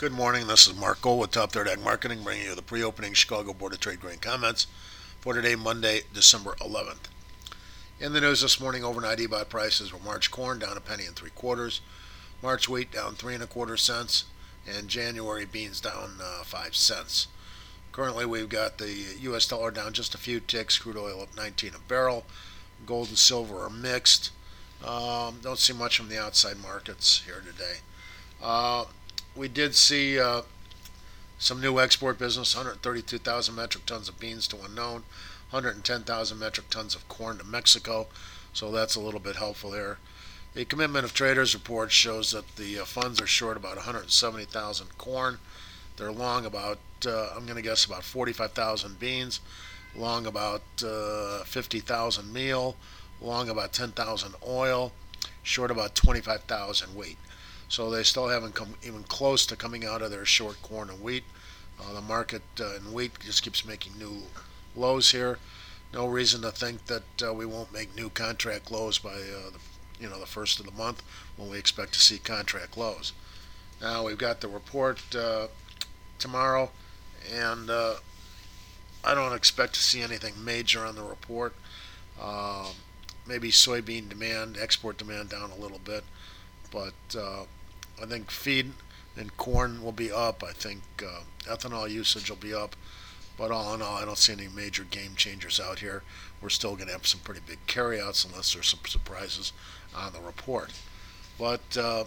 Good morning. This is Mark Gold with Top Third Ag Marketing, bringing you the pre-opening Chicago Board of Trade grain comments for today, Monday, December 11th. In the news this morning, overnight eBuy prices were March corn down a penny and 3/4, March wheat down 3 1/4 cents, and January beans down 5 cents. Currently, we've got the U.S. dollar down just a few ticks, crude oil up 19 a barrel, gold and silver are mixed. Don't see much from the outside markets here today. We did see some new export business, 132,000 metric tons of beans to unknown, 110,000 metric tons of corn to Mexico, so that's a little bit helpful there. The commitment of traders report shows that the funds are short about 170,000 corn. They're long about, I'm going to guess, about 45,000 beans, long about 50,000 meal, long about 10,000 oil, short about 25,000 wheat. So they still haven't come even close to coming out of their short corn and wheat. The market in wheat just keeps making new lows here. No reason to think that we won't make new contract lows by the first of the month when we expect to see contract lows. Now we've got the report tomorrow, and I don't expect to see anything major on the report. Maybe soybean demand, export demand down a little bit, but I think feed and corn will be up. I think ethanol usage will be up, but all in all, I don't see any major game changers out here. We're still going to have some pretty big carryouts unless there's some surprises on the report. But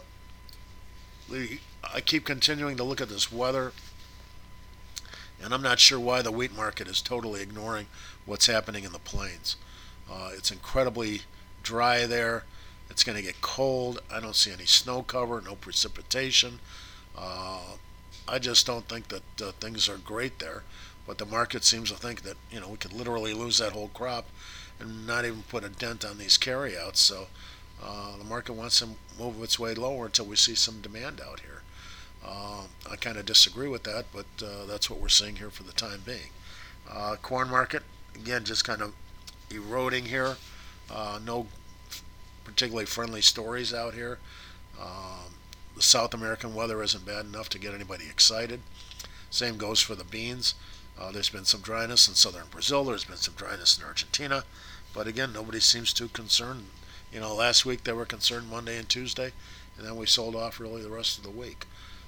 I keep continuing to look at this weather, and I'm not sure why the wheat market is totally ignoring what's happening in the plains. It's incredibly dry there. It's going to get cold. I don't see any snow cover, no precipitation. I just don't think that things are great there. But the market seems to think that we could literally lose that whole crop and not even put a dent on these carryouts. So the market wants to move its way lower until we see some demand out here. I kind of disagree with that, but that's what we're seeing here for the time being. Corn market, again, just kind of eroding here. No particularly friendly stories out here. The South American weather isn't bad enough to get anybody excited. Same goes for the beans. There's been some dryness in southern Brazil. There's been some dryness in Argentina. But again, nobody seems too concerned. Last week they were concerned Monday and Tuesday, and then we sold off really the rest of the week.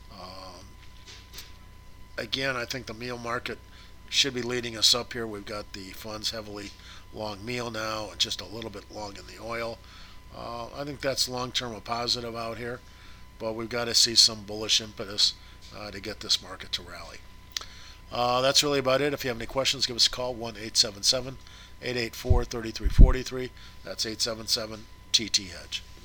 Again, I think the meal market should be leading us up here. We've got the funds heavily long meal now and just a little bit long in the oil. I think that's long-term a positive out here, but we've got to see some bullish impetus to get this market to rally. That's really about it. If you have any questions, give us a call, 1-877-884-3343. That's 877-TT-HEDGE.